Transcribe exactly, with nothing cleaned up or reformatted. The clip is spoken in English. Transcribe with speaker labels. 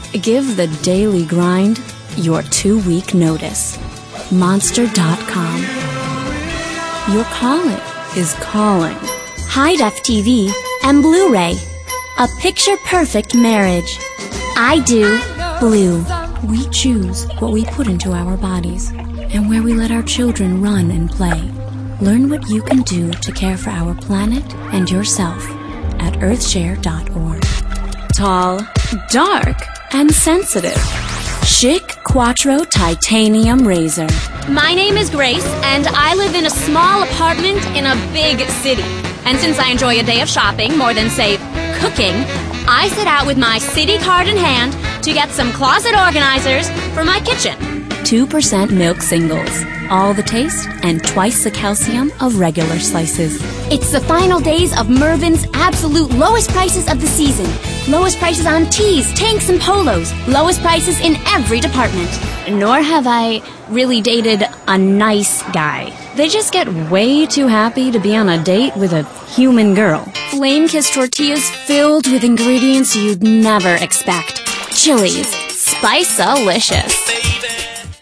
Speaker 1: Give the daily grind your two-week notice. Monster dot com. Your calling is calling.
Speaker 2: High-def T V and Blu-ray. A picture-perfect marriage. I do Blue.
Speaker 1: We choose what we put into our bodies and where we let our children run and play. Learn what you can do to care for our planet and yourself at earthshare dot org. Tall, dark, and sensitive. Chic Quattro Titanium Razor.
Speaker 3: My name is Grace, and I live in a small apartment in a big city. And since I enjoy a day of shopping more than, say, cooking, I set out with my city card in hand to get some closet organizers for my kitchen.
Speaker 1: two percent milk singles. All the taste and twice the calcium of regular slices.
Speaker 2: It's the final days of Mervin's absolute lowest prices of the season. Lowest prices on tees, tanks, and polos. Lowest prices in every department.
Speaker 1: Nor have I really dated a nice guy. They just get way too happy to be on a date with a human girl. Flame-kissed tortillas filled with ingredients you'd never expect. Chili's. Spice-alicious.